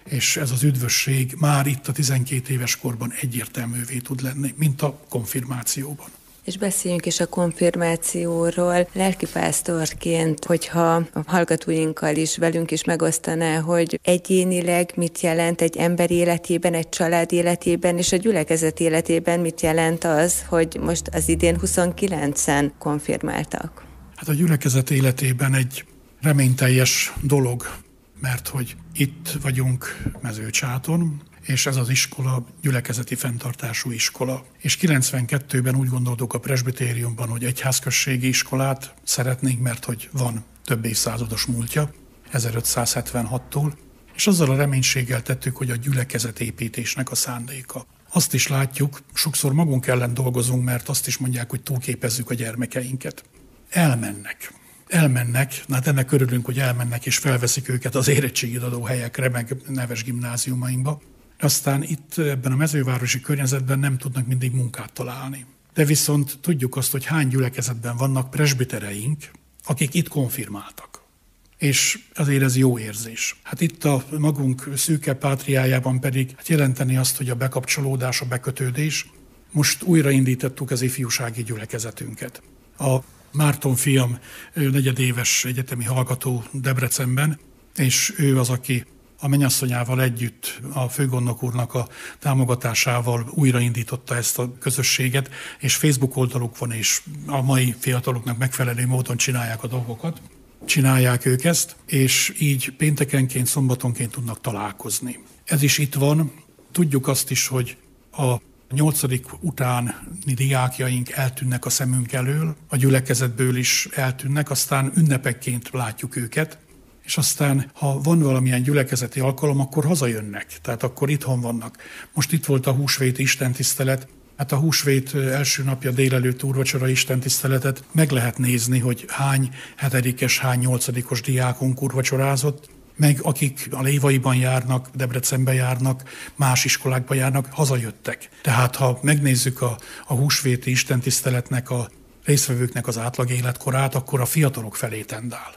és ez az üdvösség már itt a 12 éves korban egyértelművé tud lenni, mint a konfirmációban. És beszéljünk is a konfirmációról. Lelkipásztorként, hogyha a hallgatóinkkal is, velünk is megosztaná, hogy egyénileg mit jelent egy ember életében, egy család életében, és a gyülekezet életében mit jelent az, hogy most az idén 29-en konfirmáltak. Hát a gyülekezet életében egy reményteljes dolog, mert hogy itt vagyunk Mezőcsáton, és ez az iskola gyülekezeti fenntartású iskola. És 92-ben úgy gondoltuk a presbitériumban, hogy egyházközségi iskolát szeretnénk, mert hogy van több évszázados múltja, 1576-tól, és azzal a reménységgel tettük, hogy a gyülekezetépítésnek a szándéka. Azt is látjuk, sokszor magunk ellen dolgozunk, mert azt is mondják, hogy túlképezzük a gyermekeinket. Elmennek, hát ennek örülünk, hogy elmennek és felveszik őket az érettségit adó helyekre, meg neves gimnáziumainkba. Aztán itt ebben a mezővárosi környezetben nem tudnak mindig munkát találni. De viszont tudjuk azt, hogy hány gyülekezetben vannak presbitereink, akik itt konfirmáltak. És azért ez jó érzés. Hát itt a magunk szűke pátriájában pedig jelenteni azt, hogy a bekapcsolódás, a bekötődés. Most újraindítottuk az ifjúsági gyülekezetünket. A Márton fiam negyedéves egyetemi hallgató Debrecenben, és ő az, aki a mennyasszonyával együtt a főgondnok úrnak a támogatásával újraindította ezt a közösséget, és Facebook oldaluk van, és a mai fiataloknak megfelelő módon csinálják a dolgokat. Csinálják ők ezt, és így péntekenként, szombatonként tudnak találkozni. Ez is itt van. Tudjuk azt is, hogy a 8. utáni diákjaink eltűnnek a szemünk elől, a gyülekezetből is eltűnnek, aztán ünnepekként látjuk őket, és aztán, ha van valamilyen gyülekezeti alkalom, akkor hazajönnek, tehát akkor itthon vannak. Most itt volt a húsvéti istentisztelet, hát a húsvét első napja délelőtt úrvacsora istentiszteletet meg lehet nézni, hogy hány 7-es, hány 8-os diákunk úrvacsorázott, meg akik a Lévaiban járnak, Debrecenben járnak, más iskolákba járnak, hazajöttek. Tehát ha megnézzük a húsvéti istentiszteletnek, a résztvevőknek az átlag életkorát, akkor a fiatalok felé tendál.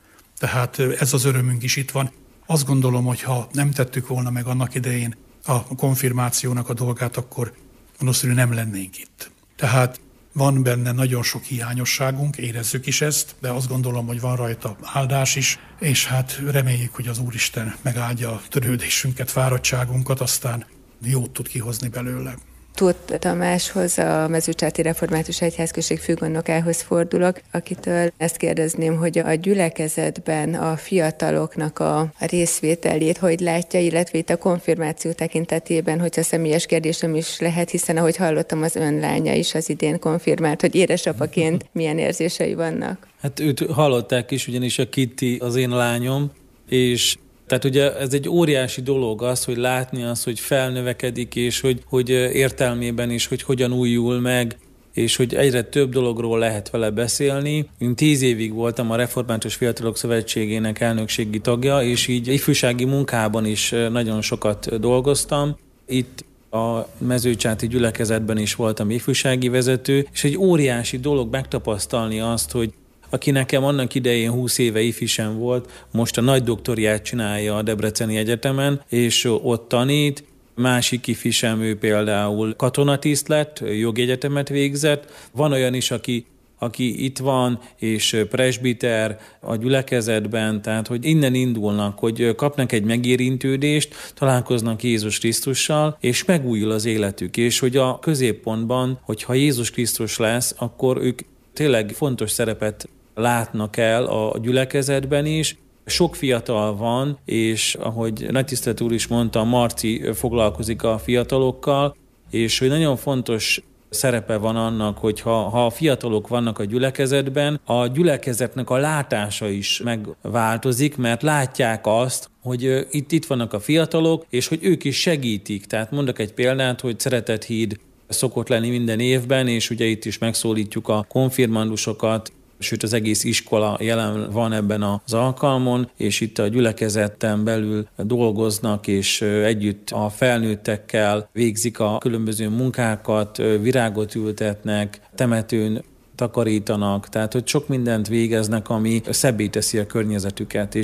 Tehát ez az örömünk is itt van. Azt gondolom, hogy ha nem tettük volna meg annak idején a konfirmációnak a dolgát, akkor valószínűleg nem lennénk itt. Tehát van benne nagyon sok hiányosságunk, érezzük is ezt, de azt gondolom, hogy van rajta áldás is, és hát reméljük, hogy az Úristen megáldja a törődésünket, fáradtságunkat, aztán jót tud kihozni belőle. Tóth Tamáshoz, a Mezőcsáti Református Egyházközség főgondnokához fordulok, akitől ezt kérdezném, hogy a gyülekezetben a fiataloknak a részvételét hogy látja, illetve itt a konfirmáció tekintetében, hogyha személyes kérdésem is lehet, hiszen ahogy hallottam, az ön lánya is az idén konfirmált, hogy édesapaként milyen érzései vannak. Hát őt hallották is, ugyanis a Kitty az én lányom, és tehát ugye ez egy óriási dolog az, hogy látni azt, hogy felnövekedik, és hogy értelmében is, hogy hogyan újul meg, és hogy egyre több dologról lehet vele beszélni. Én 10 évig voltam a Református Fiatalok Szövetségének elnökségi tagja, és így ifjúsági munkában is nagyon sokat dolgoztam. Itt a mezőcsáti gyülekezetben is voltam ifjúsági vezető, és egy óriási dolog megtapasztalni azt, hogy aki nekem annak idején 20 éve ifisen volt, most a nagy doktoriát csinálja a Debreceni Egyetemen, és ott tanít. Másik ifisem, ő például katonatiszt lett, jogegyetemet végzett. Van olyan is, aki itt van, és presbiter a gyülekezetben, tehát hogy innen indulnak, hogy kapnak egy megérintődést, találkoznak Jézus Krisztussal, és megújul az életük. És hogy a középpontban, hogyha Jézus Krisztus lesz, akkor ők tényleg fontos szerepet látnak el a gyülekezetben is. Sok fiatal van, és ahogy Nagytisztelt úr is mondta, Marci foglalkozik a fiatalokkal, és hogy nagyon fontos szerepe van annak, hogy ha fiatalok vannak a gyülekezetben, a gyülekezetnek a látása is megváltozik, mert látják azt, hogy itt vannak a fiatalok, és hogy ők is segítik. Tehát mondok egy példát, hogy Szeretethíd szokott lenni minden évben, és ugye itt is megszólítjuk a konfirmandusokat, sőt az egész iskola jelen van ebben az alkalmon, és itt a gyülekezeten belül dolgoznak, és együtt a felnőttekkel végzik a különböző munkákat, virágot ültetnek, temetőn takarítanak, tehát hogy sok mindent végeznek, ami szebbé teszi a környezetüket, és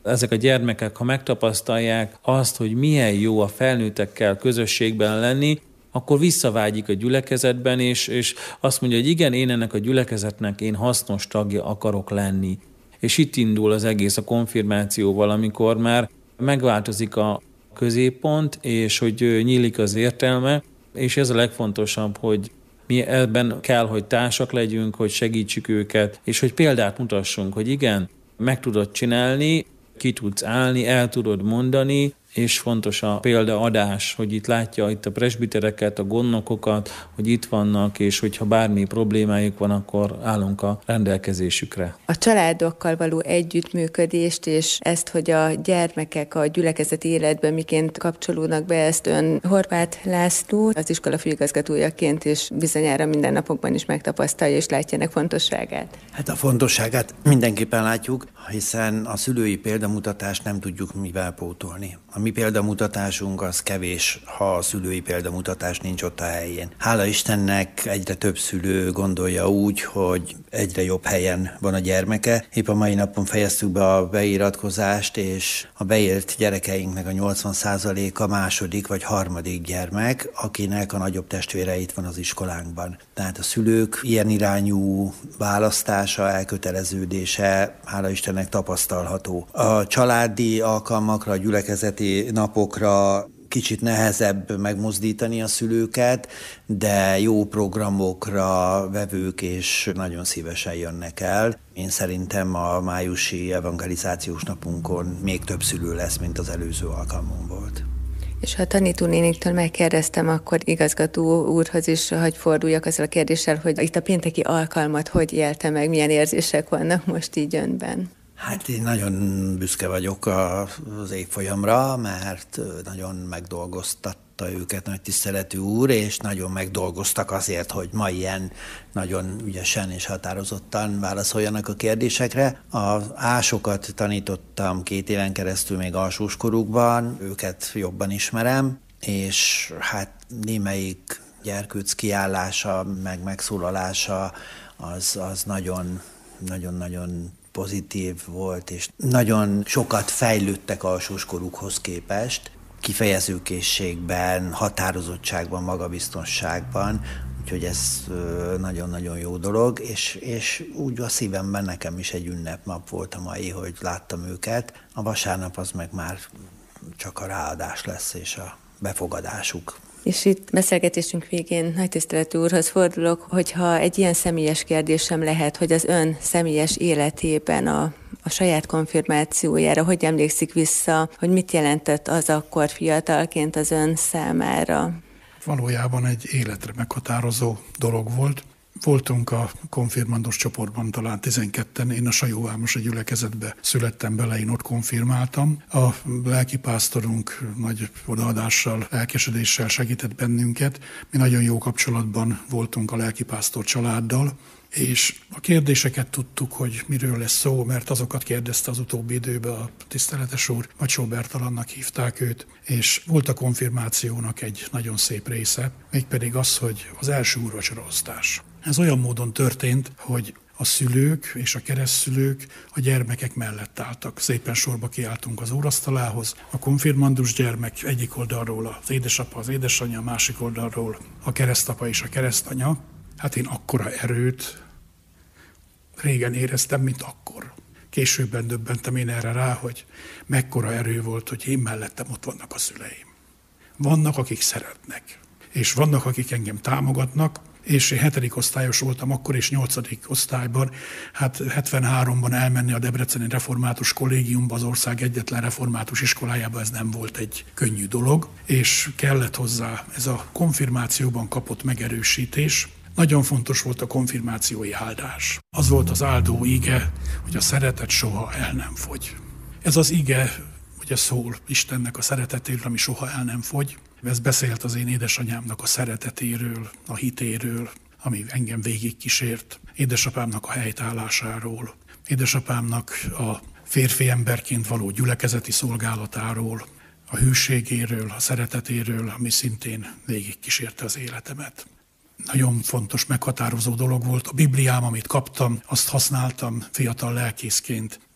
ezek a gyermekek, ha megtapasztalják azt, hogy milyen jó a felnőttekkel közösségben lenni, akkor visszavágyik a gyülekezetben, és azt mondja, hogy igen, én ennek a gyülekezetnek én hasznos tagja akarok lenni. És itt indul az egész a konfirmációval, amikor már megváltozik a középpont, és hogy nyílik az értelme, és ez a legfontosabb, hogy mi ebben kell, hogy társak legyünk, hogy segítsük őket, és hogy példát mutassunk, hogy igen, meg tudod csinálni, ki tudsz állni, el tudod mondani, és fontos a példaadás, hogy itt látja itt a presbitereket, a gondnokokat, hogy itt vannak, és hogyha bármi problémájuk van, akkor állunk a rendelkezésükre. A családokkal való együttműködést, és ezt, hogy a gyermekek a gyülekezeti életben miként kapcsolódnak be, ezt ön Horváth László, az iskola főigazgatójaként, és bizonyára mindennapokban is megtapasztalja, és látja ennek fontosságát. Hát a fontosságát mindenképpen látjuk, hiszen a szülői példamutatást nem tudjuk mivel pótolni. A mi példamutatásunk az kevés, ha a szülői példamutatás nincs ott a helyén. Hála Istennek egyre több szülő gondolja úgy, hogy egyre jobb helyen van a gyermeke. Épp a mai napon fejeztük be a beiratkozást, és a beírt gyerekeinknek a 80%-a második vagy harmadik gyermek, akinek a nagyobb testvére itt van az iskolánkban. Tehát a szülők ilyen irányú választása, elköteleződése hála Istennek tapasztalható. A családi alkalmakra, a gyülekezeti napokra kicsit nehezebb megmozdítani a szülőket, de jó programokra vevők és nagyon szívesen jönnek el. Én szerintem a májusi evangelizációs napunkon még több szülő lesz, mint az előző alkalmon volt. És ha a tanítónéniktől megkérdeztem, akkor igazgató úrhoz is, hogy forduljak azzal a kérdéssel, hogy itt a pénteki alkalmat hogy élte meg, milyen érzések vannak most így önben? Hát én nagyon büszke vagyok az évfolyamra, mert nagyon megdolgoztatta őket nagy tiszteletű úr, és nagyon megdolgoztak azért, hogy ma ilyen nagyon ügyesen és határozottan válaszoljanak a kérdésekre. Az ásokat tanítottam 2 éven keresztül még alsóskorukban, őket jobban ismerem, és hát némelyik gyerkőc kiállása, meg megszólalása az nagyon pozitív volt, és nagyon sokat fejlődtek alsóskorukhoz képest, kifejezőkészségben, határozottságban, magabiztosságban, úgyhogy ez nagyon-nagyon jó dolog, és úgy a szívemben nekem is egy ünnepnap volt a mai, hogy láttam őket. A vasárnap az meg már csak a ráadás lesz, és a befogadásuk. És itt beszélgetésünk végén nagy tiszteletű úrhoz fordulok, hogyha egy ilyen személyes kérdésem lehet, hogy az ön személyes életében a saját konfirmációjára, hogy emlékszik vissza, hogy mit jelentett az akkor fiatalként az ön számára? Valójában egy életre meghatározó dolog volt. Voltunk a konfirmandos csoportban talán 12-en, én a Sajóvámosi gyülekezetbe születtem bele, én ott konfirmáltam. A lelkipásztorunk nagy odaadással, lelkesedéssel segített bennünket. Mi nagyon jó kapcsolatban voltunk a lelkipásztor családdal, és a kérdéseket tudtuk, hogy miről lesz szó, mert azokat kérdezte az utóbbi időben a tiszteletes úr, Vacsó Bertalannak hívták őt, és volt a konfirmációnak egy nagyon szép része, mégpedig az, hogy az első úrvacsoraosztás. Ez olyan módon történt, hogy a szülők és a keresztszülők a gyermekek mellett álltak. Szépen sorba kiálltunk az úrasztalához. A konfirmandus gyermek egyik oldalról az édesapa, az édesanyja, a másik oldalról a keresztapa és a keresztanya. Hát én akkora erőt régen éreztem, mint akkor. Későbben döbbentem én erre rá, hogy mekkora erő volt, hogy én mellettem ott vannak a szüleim. Vannak, akik szeretnek, és vannak, akik engem támogatnak, és én 7. osztályos voltam akkor, és 8. osztályban, hát 73-ban elmenni a Debreceni Református Kollégiumba, az ország egyetlen református iskolájába, ez nem volt egy könnyű dolog, és kellett hozzá ez a konfirmációban kapott megerősítés. Nagyon fontos volt a konfirmációi áldás. Az volt az áldó ige, hogy a szeretet soha el nem fogy. Ez az ige ugye szól Istennek a szeretetéről, ami soha el nem fogy. Ez beszélt az én édesanyámnak a szeretetéről, a hitéről, ami engem végig kísért. Édesapámnak a helytállásáról, édesapámnak a férfi emberként való gyülekezeti szolgálatáról, a hűségéről, a szeretetéről, ami szintén végig kísérte az életemet. Nagyon fontos, meghatározó dolog volt. A Bibliám, amit kaptam, azt használtam fiatal lelkészként.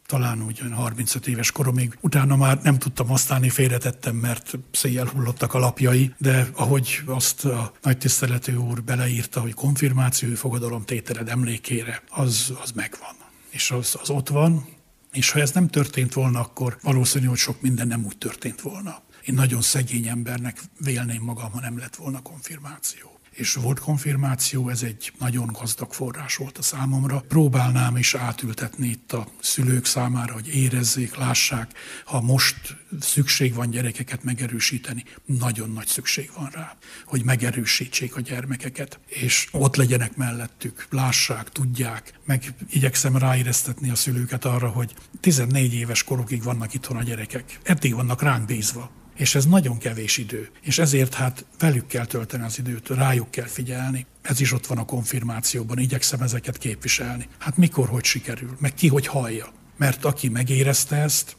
talán úgy 35 éves koromig. Utána már nem tudtam használni, félretettem, mert széjjel hullottak a lapjai, de ahogy azt a nagy tiszteletű úr beleírta, hogy konfirmáció fogadalomtételed emlékére, az megvan. És az ott van, és ha ez nem történt volna, akkor valószínű, hogy sok minden nem úgy történt volna. Én nagyon szegény embernek vélném magam, ha nem lett volna konfirmáció. És volt konfirmáció, ez egy nagyon gazdag forrás volt a számomra. Próbálnám is átültetni itt a szülők számára, hogy érezzék, lássák, ha most szükség van gyerekeket megerősíteni, nagyon nagy szükség van rá, hogy megerősítsék a gyermekeket, és ott legyenek mellettük, lássák, tudják, meg igyekszem ráéreztetni a szülőket arra, hogy 14 éves korukig vannak itthon a gyerekek, eddig vannak ránk bízva. És ez nagyon kevés idő. És ezért hát velük kell tölteni az időt, rájuk kell figyelni. Ez is ott van a konfirmációban, igyekszem ezeket képviselni. Hát mikor, hogy sikerül, meg ki, hogy hallja. Mert aki megérezte ezt,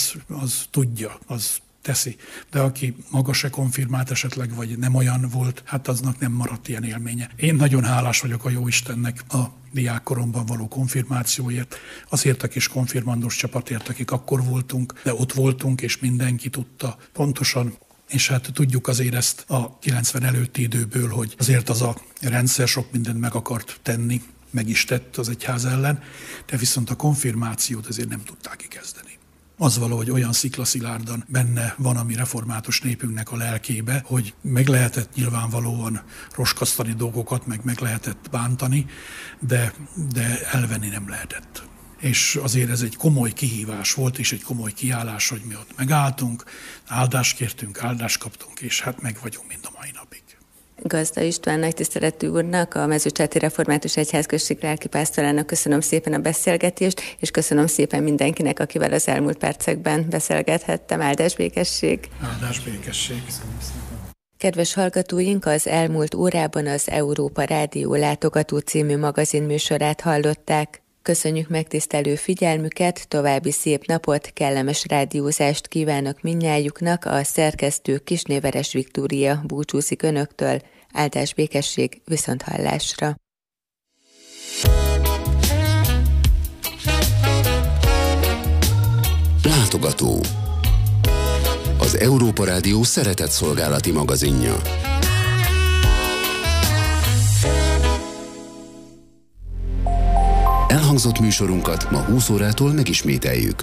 az tudja, az teszi. De aki maga se konfirmált esetleg, vagy nem olyan volt, hát aznak nem maradt ilyen élménye. Én nagyon hálás vagyok a Jóistennek a diákkoromban való konfirmációért, azért a kis konfirmandos csapatért, akik akkor voltunk, de ott voltunk, és mindenki tudta pontosan. És hát tudjuk azért ezt a 90 előtti időből, hogy azért az a rendszer sok mindent meg akart tenni, meg is tett az egyház ellen, de viszont a konfirmációt azért nem tudták kikezdeni. Az valahogy olyan sziklaszilárdan benne van a mi református népünknek a lelkébe, hogy meg lehetett nyilvánvalóan roskasztani dolgokat, meg lehetett bántani, de elvenni nem lehetett. És azért ez egy komoly kihívás volt, és egy komoly kiállás, hogy mi ott megálltunk, áldást kértünk, áldást kaptunk, és hát meg vagyunk mind a mai napig. Gazda István nagytiszteletű úrnak, a Mezőcsáti Református Egyházközség lelkipásztorának köszönöm szépen a beszélgetést, és köszönöm szépen mindenkinek, akivel az elmúlt percekben beszélgethettem. Áldás békesség! Áldás békesség! Kedves hallgatóink, az elmúlt órában az Európa Rádió Látogató című magazinműsorát hallották. Köszönjük megtisztelő figyelmüket, további szép napot, kellemes rádiózást kívánok mindnyájuknak, a szerkesztő Kisnéveres Viktória búcsúzik önöktől. Áldás békesség, viszonthallásra! Látogató. Az Európa Rádió szeretett szolgálati magazinja. Elhangzott műsorunkat ma 20 órától megismételjük.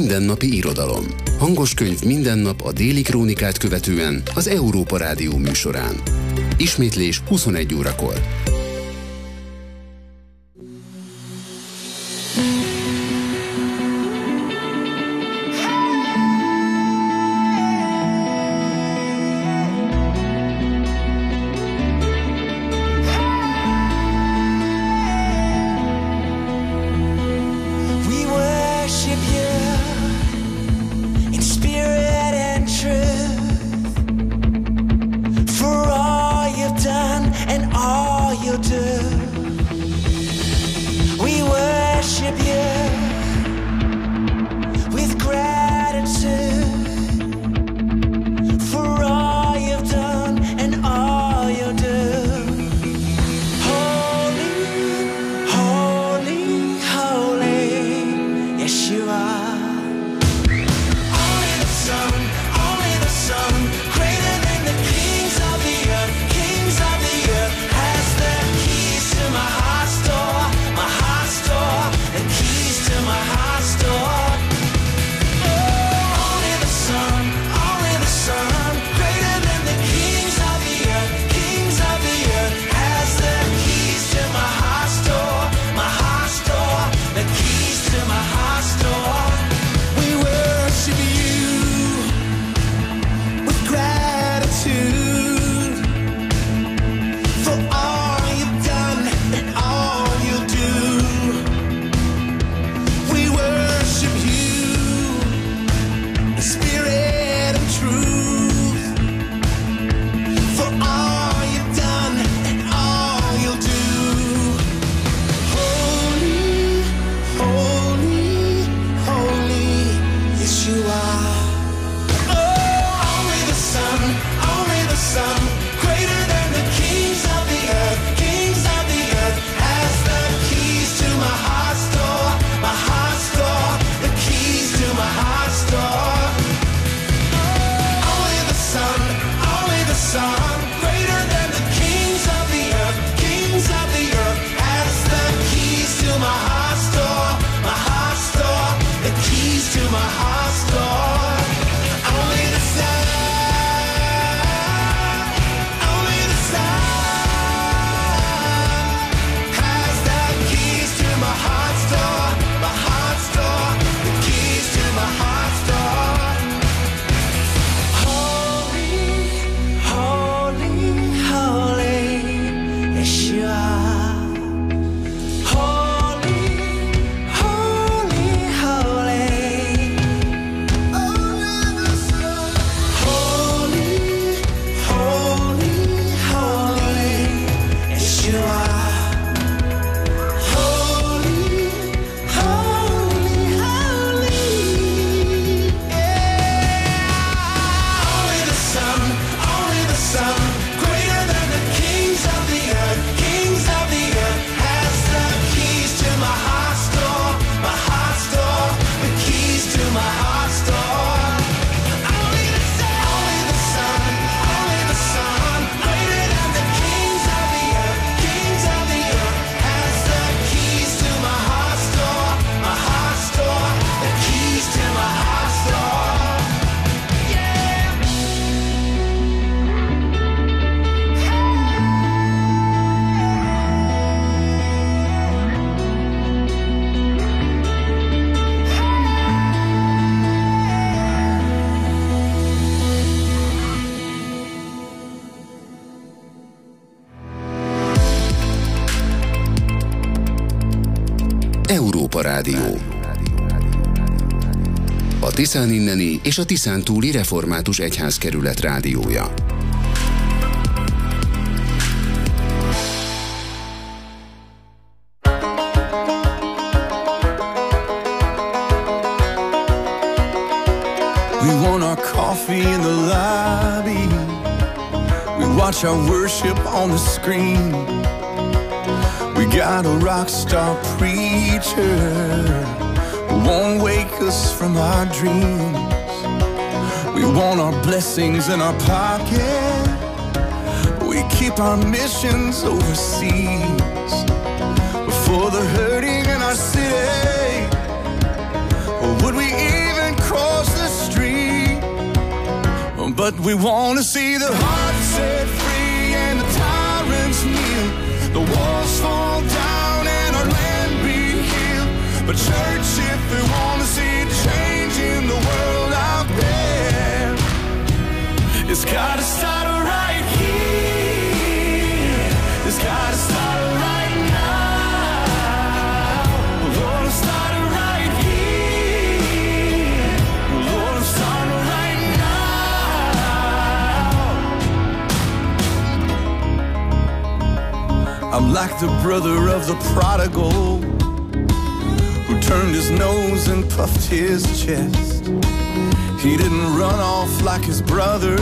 mindennapi irodalom. Hangos könyv minden nap a Déli Krónikát követően az Európa Rádió műsorán. Ismétlés 21 órakor. Európa Rádió. A Tiszán inneni és a Tiszán túli református egyházkerület rádiója. We want our coffee in the lobby. We watch our worship on the screen. We got a rock star preacher who won't wake us from our dreams. We want our blessings in our pocket. We keep our missions overseas. For the hurting in our city, or would we even But we want to see the heart set free and the tyrants kneel, the walls fall down and our land be healed. But church, if we want to see change in the world out there, it's gotta start right here. It's gotta start right now. Lord, it's starting right here. Lord, it's starting right now. I'm like the brother of the prodigal who turned his nose and puffed his chest. He didn't run off like his brother,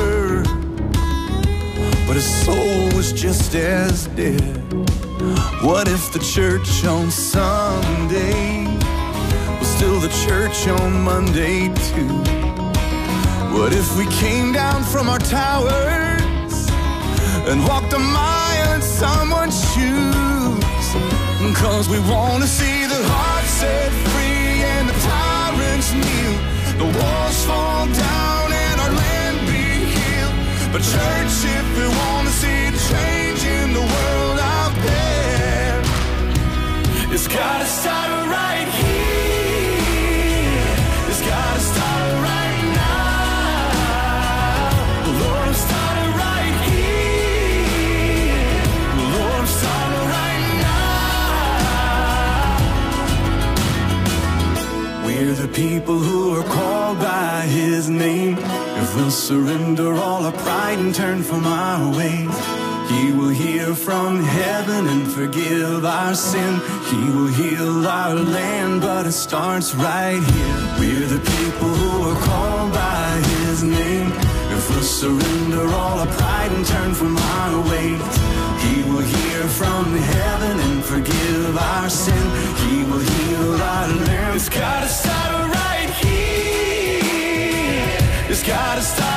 but his soul was just as dead. What if the church on Sunday was still the church on Monday too? What if we came down from our towers and walked a mile in someone's shoes? 'Cause we want to see the heart set free and the tyrants kneel, the walls fall down and our land be healed. But church, if we want to see change in the world out there, it's gotta start right here. It's gotta start right now. Lord, I'm starting right here. Lord, I'm starting right now. We're the people who are called by His name. If we'll surrender all our pride and turn from our ways, He will hear from heaven and forgive our sin. He will heal our land, but it starts right here. We're the people who are called by His name. If we'll surrender all our pride and turn from our ways, He will hear from heaven and forgive our sin. He will heal our land. It's gotta start right here. It's gotta start